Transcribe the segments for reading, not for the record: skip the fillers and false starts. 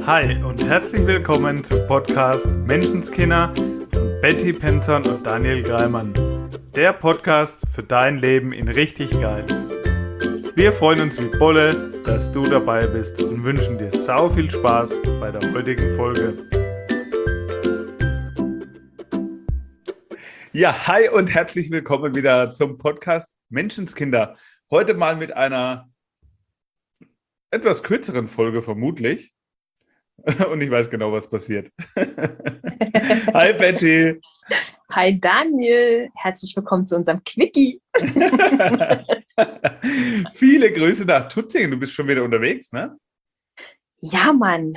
Hi und herzlich willkommen zum Podcast Menschenskinder von Betty Penzorn und Daniel Greimann. Der Podcast für dein Leben in richtig geil. Wir freuen uns wie Bolle, dass du dabei bist und wünschen dir sau viel Spaß bei der heutigen Folge. Ja, hi und herzlich willkommen wieder zum Podcast Menschenskinder. Heute mal mit einer etwas kürzeren Folge vermutlich. Und ich weiß genau, was passiert. Hi Betty. Hi Daniel, herzlich willkommen zu unserem Quickie. Viele Grüße nach Tutzingen. Du bist schon wieder unterwegs, ne? Ja, Mann.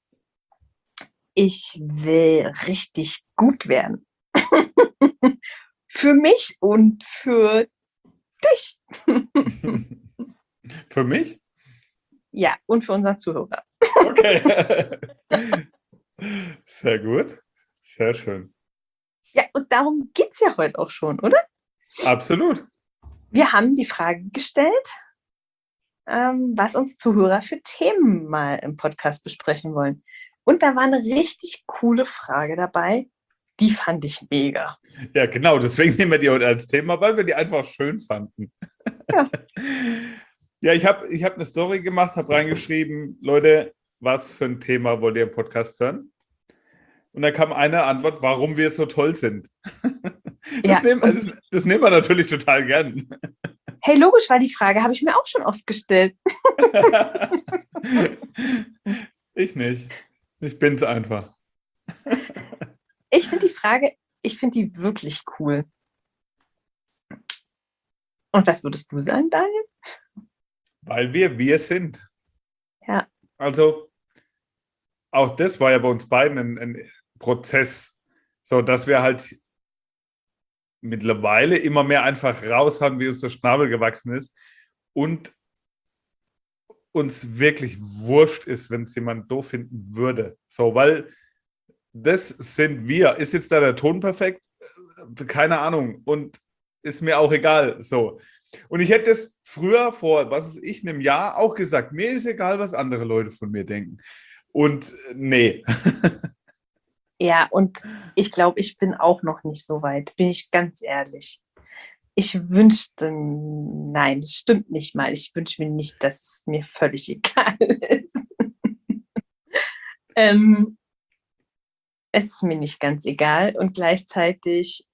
Ich will richtig gut werden. Für mich und für dich. Für mich? Ja, und für unseren Zuhörer. Okay. Sehr gut. Sehr schön. Ja, und darum geht es ja heute auch schon, oder? Absolut. Wir haben die Frage gestellt, was uns Zuhörer für Themen mal im Podcast besprechen wollen. Und da war eine richtig coole Frage dabei. Die fand ich mega. Ja, genau. Deswegen nehmen wir die heute als Thema, weil wir die einfach schön fanden. Ja. Ja, ich hab eine Story gemacht, habe reingeschrieben, Leute, was für ein Thema wollt ihr im Podcast hören? Und da kam eine Antwort, warum wir so toll sind. Das nehmen wir natürlich total gern. Hey, logisch war die Frage, habe ich mir auch schon oft gestellt. Ich nicht. Ich bin's einfach. Ich finde die wirklich cool. Und was würdest du sagen, Daniel? Weil wir sind. Ja. Also, auch das war ja bei uns beiden ein Prozess, so dass wir halt mittlerweile immer mehr einfach raus haben, wie uns der Schnabel gewachsen ist und uns wirklich wurscht ist, wenn es jemand doof finden würde. So, weil das sind wir. Ist jetzt da der Ton perfekt? Keine Ahnung. Und ist mir auch egal. So. Und ich hätte es früher vor, einem Jahr auch gesagt, mir ist egal, was andere Leute von mir denken. Und nee. Ja, und ich glaube, ich bin auch noch nicht so weit, bin ich ganz ehrlich. Ich wünschte, nein, das stimmt nicht mal. Ich wünsche mir nicht, dass es mir völlig egal ist. Es ist mir nicht ganz egal und gleichzeitig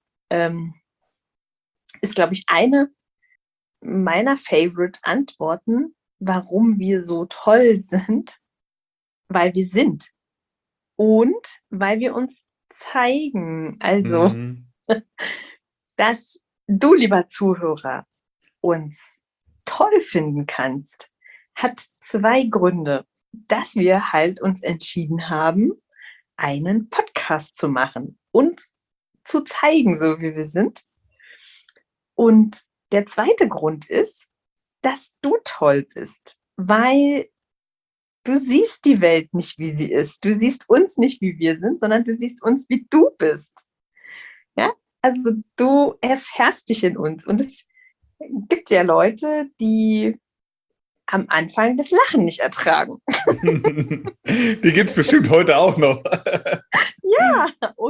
ist, glaube ich, eine meiner Favorite-Antworten, warum wir so toll sind, weil wir sind und weil wir uns zeigen. Also, dass du, lieber Zuhörer, uns toll finden kannst, hat zwei Gründe, dass wir halt uns entschieden haben, einen Podcast zu machen und zu zeigen, so wie wir sind. Und der zweite Grund ist, dass du toll bist, weil du siehst die Welt nicht, wie sie ist. Du siehst uns nicht, wie wir sind, sondern du siehst uns, wie du bist. Ja, also du erfährst dich in uns. Und es gibt ja Leute, die am Anfang das Lachen nicht ertragen. Die gibt es bestimmt heute auch noch. Ja,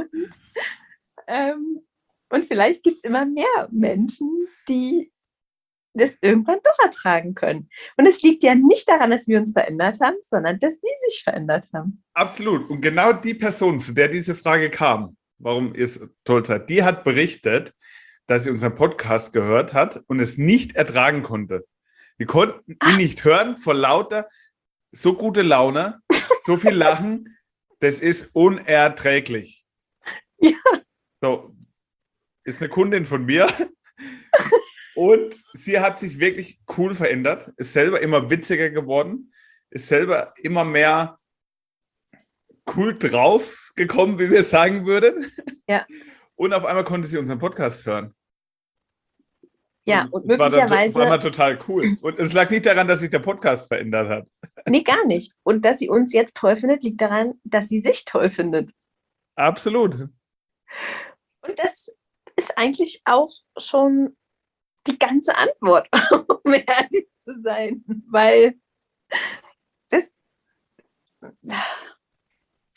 und vielleicht gibt es immer mehr Menschen, die das irgendwann doch ertragen können. Und es liegt ja nicht daran, dass wir uns verändert haben, sondern dass sie sich verändert haben. Absolut. Und genau die Person, von der diese Frage kam, warum ihr toll seid, die hat berichtet, dass sie unseren Podcast gehört hat und es nicht ertragen konnte. Wir konnten ihn nicht hören vor lauter so gute Laune, so viel Lachen. Das ist unerträglich. Ja. So, ist eine Kundin von mir. Und sie hat sich wirklich cool verändert, ist selber immer witziger geworden, ist selber immer mehr cool drauf gekommen, wie wir sagen würden. Ja. Und auf einmal konnte sie unseren Podcast hören. Ja, und möglicherweise war total cool. Und es lag nicht daran, dass sich der Podcast verändert hat. Nee, gar nicht. Und dass sie uns jetzt toll findet, liegt daran, dass sie sich toll findet. Absolut. Und das ist eigentlich auch schon die ganze Antwort, um ehrlich zu sein. Weil das,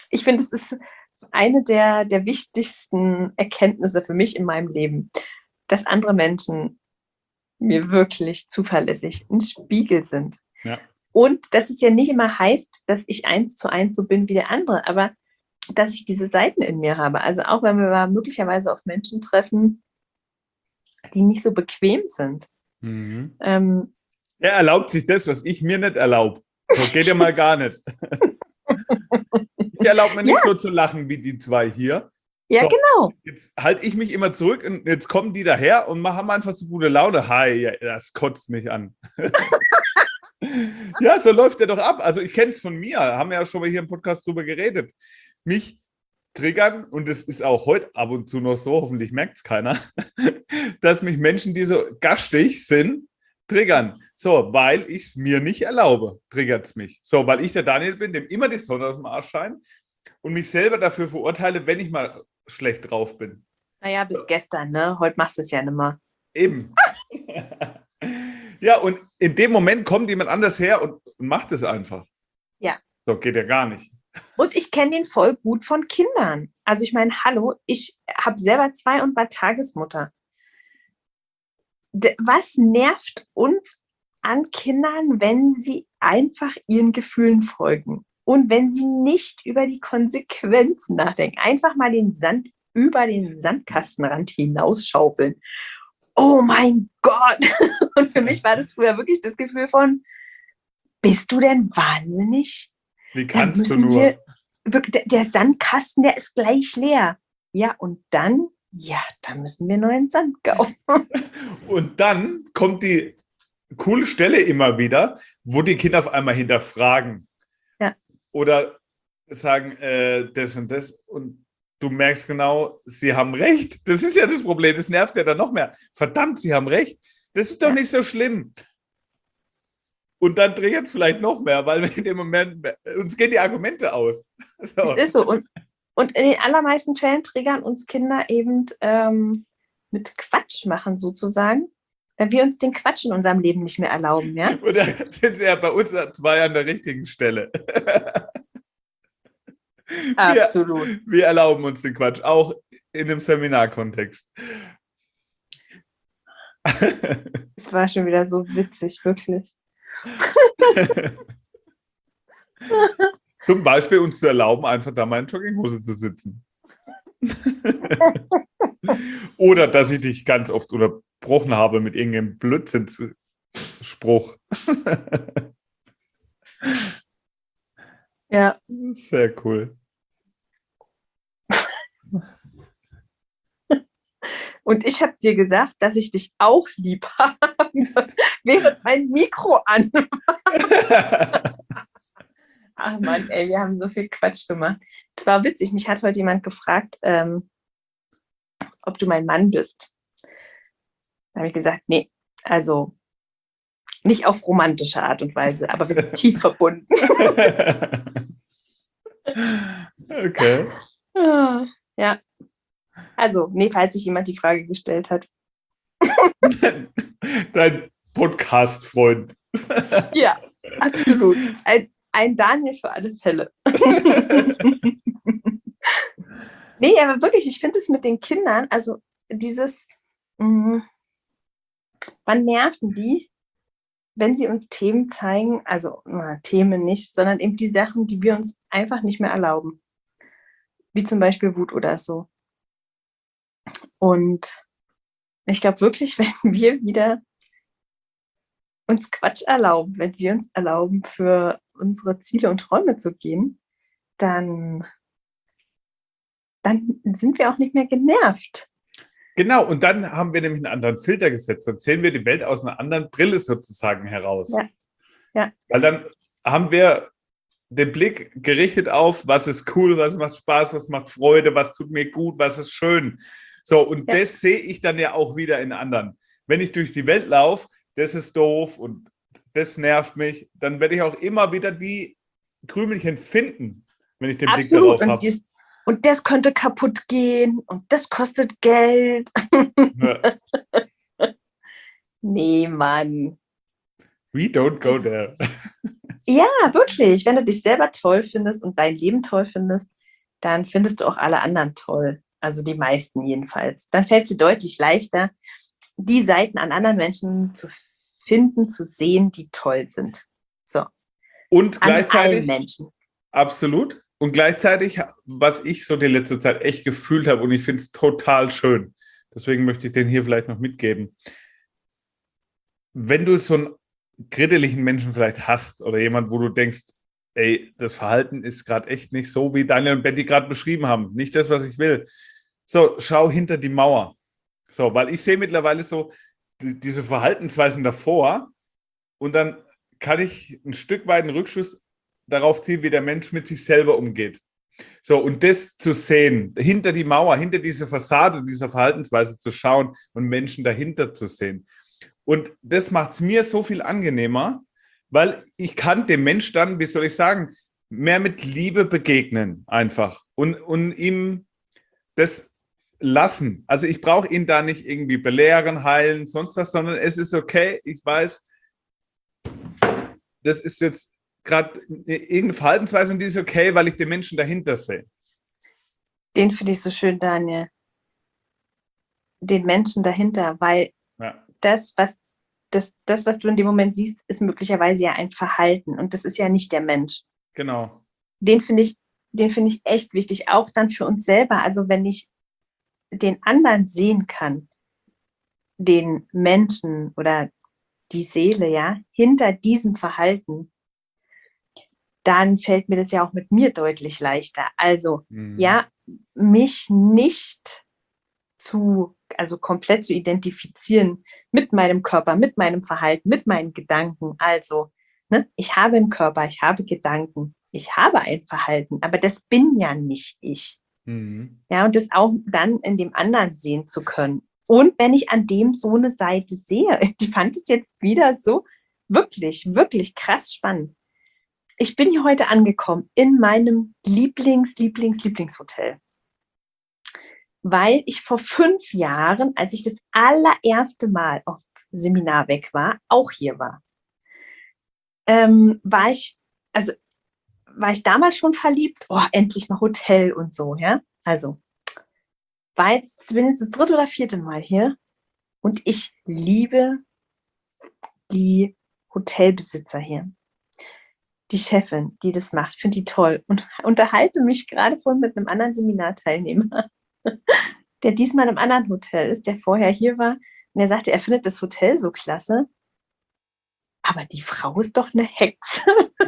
Ich finde, es ist eine der wichtigsten Erkenntnisse für mich in meinem Leben, dass andere Menschen mir wirklich zuverlässig ein Spiegel sind. Ja. Und dass es ja nicht immer heißt, dass ich 1:1 so bin wie der andere, aber dass ich diese Seiten in mir habe. Also auch wenn wir mal möglicherweise auf Menschen treffen, die nicht so bequem sind. Mhm. Ähm, Er erlaubt sich das, was ich mir nicht erlaube. So geht ja mal gar nicht. Ich erlaube mir nicht so zu lachen wie die zwei hier. ja, So, genau. jetzt halte ich mich immer zurück und jetzt kommen die daher und haben einfach so gute Laune. Hi, ja, das kotzt mich an. Ja, so läuft der doch ab. Also ich kenne es von mir, haben wir ja schon mal hier im Podcast drüber geredet. Mich triggern, und es ist auch heute ab und zu noch so, hoffentlich merkt es keiner, dass mich Menschen, die so gastig sind, triggern. So, weil ich es mir nicht erlaube, triggert es mich. So, weil ich der Daniel bin, dem immer die Sonne aus dem Arsch scheint und mich selber dafür verurteile, wenn ich mal schlecht drauf bin. Naja, bis gestern, ne? Heute machst du es ja nicht mehr. Eben. Ja, und in dem Moment kommt jemand anders her und macht es einfach. Ja. So, geht ja gar nicht. Und ich kenne den voll gut von Kindern. Also ich meine, hallo, ich habe selber 2 und war Tagesmutter. Was nervt uns an Kindern, wenn sie einfach ihren Gefühlen folgen und wenn sie nicht über die Konsequenzen nachdenken? Einfach mal den Sand über den Sandkastenrand hinausschaufeln. Oh mein Gott! Und für mich war das früher wirklich das Gefühl von, bist du denn wahnsinnig? Wie Dann kannst du müssen nur? wir, wirklich, der Sandkasten, der ist gleich leer. Ja, und dann, ja, da müssen wir neuen Sand kaufen. Und dann kommt die coole Stelle immer wieder, wo die Kinder auf einmal hinterfragen. Ja. Oder sagen das und das. Und du merkst genau, sie haben recht. Das ist ja das Problem. Das nervt ja dann noch mehr. Verdammt, sie haben recht. Das ist doch nicht so schlimm. Und dann triggert es vielleicht noch mehr, weil wir in dem Moment, uns gehen die Argumente aus. So. Es ist so. Und in den allermeisten Fällen triggern uns Kinder eben mit Quatsch machen sozusagen, weil wir uns den Quatsch in unserem Leben nicht mehr erlauben, ja? Und da sind sie ja bei uns zwei an der richtigen Stelle. Absolut. Wir erlauben uns den Quatsch, auch in dem Seminarkontext. Es war schon wieder so witzig, wirklich. Zum Beispiel uns zu erlauben, einfach da mal in Jogginghose zu sitzen. Oder dass ich dich ganz oft unterbrochen habe mit irgendeinem Blödsinnsspruch. Ja. Sehr cool. Und ich habe dir gesagt, dass ich dich auch lieb habe, während mein Mikro an war. Ach Mann, ey, wir haben so viel Quatsch gemacht. Es war witzig, mich hat heute jemand gefragt, ob du mein Mann bist. Da habe ich gesagt, nee, also nicht auf romantische Art und Weise, aber wir sind tief verbunden. Okay. Ja. Also, nee, falls sich jemand die Frage gestellt hat. Dein Podcast-Freund. Ja, absolut. Ein Daniel für alle Fälle. Nee, aber wirklich, ich finde es mit den Kindern, also dieses, wann nerven die, wenn sie uns Themen zeigen, also Themen nicht, sondern eben die Sachen, die wir uns einfach nicht mehr erlauben. Wie zum Beispiel Wut oder so. Und ich glaube wirklich, wenn wir wieder uns Quatsch erlauben, wenn wir uns erlauben, für unsere Ziele und Träume zu gehen, dann sind wir auch nicht mehr genervt. Genau, und dann haben wir nämlich einen anderen Filter gesetzt. Dann sehen wir die Welt aus einer anderen Brille sozusagen heraus. Ja. Ja. Weil dann haben wir den Blick gerichtet auf, was ist cool, was macht Spaß, was macht Freude, was tut mir gut, was ist schön. So, und das sehe ich dann ja auch wieder in anderen. Wenn ich durch die Welt laufe, das ist doof und das nervt mich, dann werde ich auch immer wieder die Krümelchen finden, wenn ich den Blick darauf habe. Und das könnte kaputt gehen und das kostet Geld. Ja. Nee, Mann. We don't go there. Ja, wirklich. Wenn du dich selber toll findest und dein Leben toll findest, dann findest du auch alle anderen toll. Also die meisten jedenfalls. Dann fällt es dir deutlich leichter, die Seiten an anderen Menschen zu finden, zu sehen, die toll sind. So, Und an allen gleichzeitig, Menschen. absolut. Und gleichzeitig, was ich so die letzte Zeit echt gefühlt habe, und ich finde es total schön, deswegen möchte ich den hier vielleicht noch mitgeben. Wenn du so einen krittlichen Menschen vielleicht hast oder jemand, wo du denkst, ey, das Verhalten ist gerade echt nicht so, wie Daniel und Betty gerade beschrieben haben. Nicht das, was ich will. So, schau hinter die Mauer. So, weil ich sehe mittlerweile so diese Verhaltensweisen davor und dann kann ich ein Stück weit einen Rückschluss darauf ziehen, wie der Mensch mit sich selber umgeht. So, und das zu sehen, hinter die Mauer, hinter diese Fassade dieser Verhaltensweise zu schauen und Menschen dahinter zu sehen. Und das macht es mir so viel angenehmer, weil ich kann dem Mensch dann, wie soll ich sagen, mehr mit Liebe begegnen einfach und ihm das lassen. Also ich brauche ihn da nicht irgendwie belehren, heilen, sonst was, sondern es ist okay, ich weiß, das ist jetzt gerade irgendeine Verhaltensweise und die ist okay, weil ich den Menschen dahinter sehe. Den finde ich so schön, Daniel. Den Menschen dahinter, weil Ja, das, was du in dem Moment siehst, ist möglicherweise ja ein Verhalten und das ist ja nicht der Mensch. genau. Den finde ich, den finde ich echt wichtig, auch dann für uns selber. Also wenn ich den anderen sehen kann, den Menschen oder die Seele, ja, hinter diesem Verhalten, dann fällt mir das ja auch mit mir deutlich leichter. Also, Mhm. ja, mich nicht also komplett zu identifizieren mit meinem Körper, mit meinem Verhalten, mit meinen Gedanken. Also, ne, ich habe einen Körper, ich habe Gedanken, ich habe ein Verhalten, aber das bin ja nicht ich. Mhm. Ja, und das auch dann in dem anderen sehen zu können. Und wenn ich an dem so eine Seite sehe, ich fand es jetzt wieder so wirklich, wirklich krass spannend. Ich bin hier heute angekommen in meinem Lieblingshotel, weil ich vor 5 Jahren, als ich das allererste Mal auf Seminar weg war, auch hier war. War ich, also war ich damals schon verliebt? Oh, endlich mal Hotel und so, ja. Also bin jetzt das dritte oder vierte Mal hier und ich liebe die Hotelbesitzer hier. Die Chefin, die das macht, finde die toll und unterhalte mich gerade vorhin mit einem anderen Seminarteilnehmer, der diesmal in einem anderen Hotel ist, der vorher hier war. Und er sagte, er findet das Hotel so klasse, aber die Frau ist doch eine Hexe.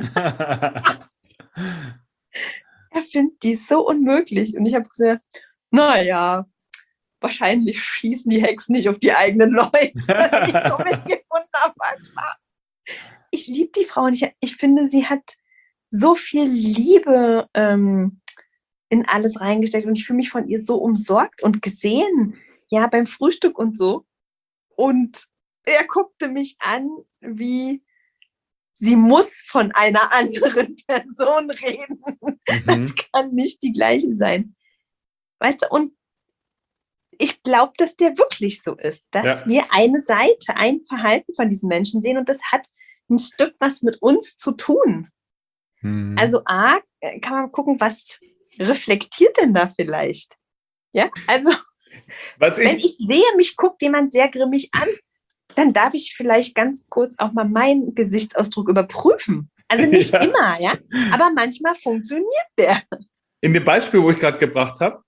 Er findet die so unmöglich. Und ich habe gesagt, naja, wahrscheinlich schießen die Hexen nicht auf die eigenen Leute. Ich komme mit ihr wunderbar klar. Ich liebe die Frau und ich finde, sie hat so viel Liebe in alles reingesteckt und ich fühle mich von ihr so umsorgt und gesehen, ja, beim Frühstück und so. Und er guckte mich an, wie sie muss von einer anderen Person reden. Das Mhm. kann nicht die gleiche sein. Weißt du, und ich glaube, dass der wirklich so ist, dass Ja. wir eine Seite, ein Verhalten von diesen Menschen sehen und das hat ein Stück was mit uns zu tun. Mhm. Also A, kann man gucken, was reflektiert denn da vielleicht? Ja, also Was wenn ich, ich sehe, mich guckt jemand sehr grimmig an, dann darf ich vielleicht ganz kurz auch mal meinen Gesichtsausdruck überprüfen. Also nicht ja, immer, ja, aber manchmal funktioniert der. in dem Beispiel, wo ich gerade gebracht habe,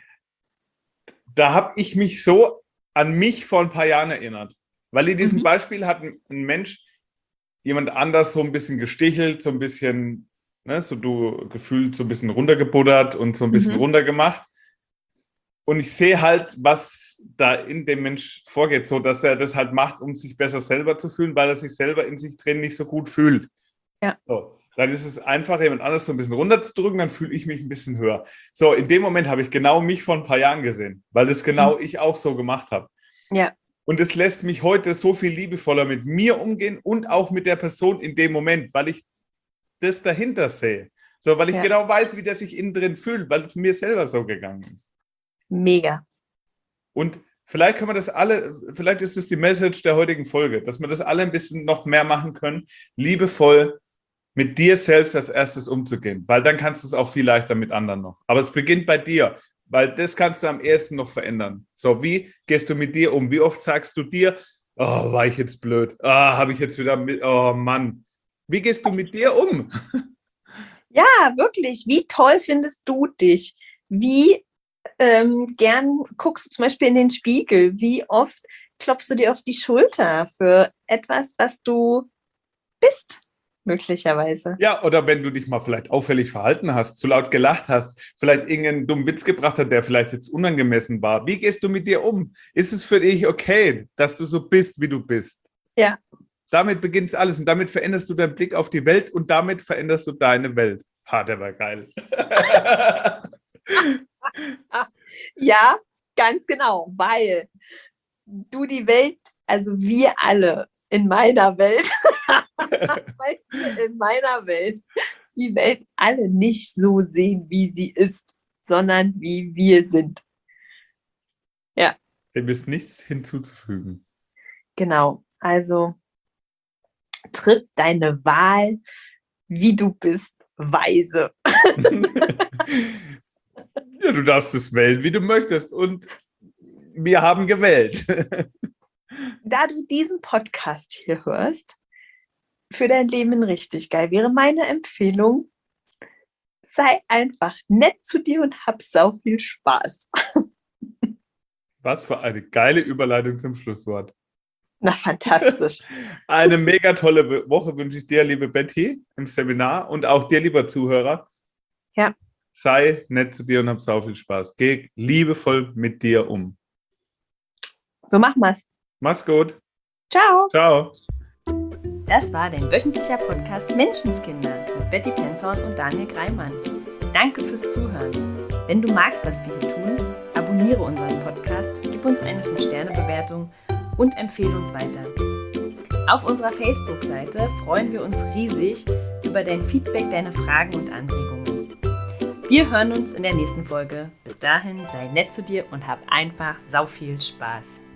da habe ich mich so an mich vor ein paar Jahren erinnert. Weil in diesem Mhm, Beispiel hat ein Mensch jemand anders so ein bisschen gestichelt, so ein bisschen, ne, so du gefühlt so ein bisschen runtergebuddert und so ein bisschen mhm, runtergemacht. Und ich sehe halt, was da in dem Mensch vorgeht, so dass er das halt macht, um sich besser selber zu fühlen, weil er sich selber in sich drin nicht so gut fühlt. ja. So, dann ist es einfach, jemand anders so ein bisschen runterzudrücken, dann fühle ich mich ein bisschen höher. So, in dem Moment habe ich genau mich vor ein paar Jahren gesehen, weil das Mhm, genau ich auch so gemacht habe. ja, Und es lässt mich heute so viel liebevoller mit mir umgehen und auch mit der Person in dem Moment, weil ich das dahinter sehe. So, weil ich ja, genau weiß, wie der sich innen drin fühlt, weil es mir selber so gegangen ist. mega. Und vielleicht können wir das alle, vielleicht ist das die Message der heutigen Folge, dass wir das alle ein bisschen noch mehr machen können, liebevoll mit dir selbst als erstes umzugehen, weil dann kannst du es auch viel leichter mit anderen noch. Aber es beginnt bei dir, weil das kannst du am ersten noch verändern. So, wie gehst du mit dir um? Wie oft sagst du dir, oh, war ich jetzt blöd? Habe ich jetzt wieder mit, oh Mann. Wie gehst du mit dir um? Ja, wirklich. Wie toll findest du dich? Wie gern guckst du zum Beispiel in den Spiegel? Wie oft klopfst du dir auf die Schulter für etwas, was du bist, möglicherweise? Ja, oder wenn du dich mal vielleicht auffällig verhalten hast, zu laut gelacht hast, vielleicht irgendeinen dummen Witz gebracht hat, der vielleicht jetzt unangemessen war. Wie gehst du mit dir um? Ist es für dich okay, dass du so bist, wie du bist? Ja. Damit beginnt alles und damit veränderst du deinen Blick auf die Welt und damit veränderst du deine Welt. Ha, der war geil. Ja, ganz genau, weil du die Welt, also wir alle in meiner Welt, weil wir in meiner Welt die Welt alle nicht so sehen, wie sie ist, sondern wie wir sind. Ja. Dem ist nichts hinzuzufügen. Genau, also triff deine Wahl, wie du bist, weise. Ja, du darfst es wählen, wie du möchtest. Und wir haben gewählt. Da du diesen Podcast hier hörst, für dein Leben richtig geil, wäre meine Empfehlung, sei einfach nett zu dir und hab sau viel Spaß. Was für eine geile Überleitung zum Schlusswort. Na, fantastisch. Eine mega tolle Woche wünsche ich dir, liebe Betty, im Seminar und auch dir, lieber Zuhörer. Ja. Sei nett zu dir und hab sau viel Spaß. Geh liebevoll mit dir um. So machen wir's. Mach's gut. Ciao. Ciao. Das war dein wöchentlicher Podcast Menschenskinder mit Betty Penzorn und Daniel Greimann. Danke fürs Zuhören. Wenn du magst, was wir hier tun, abonniere unseren Podcast, gib uns eine 5-Sterne-Bewertung und empfehle uns weiter. Auf unserer Facebook-Seite freuen wir uns riesig über dein Feedback, deine Fragen und Anregungen. Wir hören uns in der nächsten Folge. Bis dahin, sei nett zu dir und hab einfach sau viel Spaß.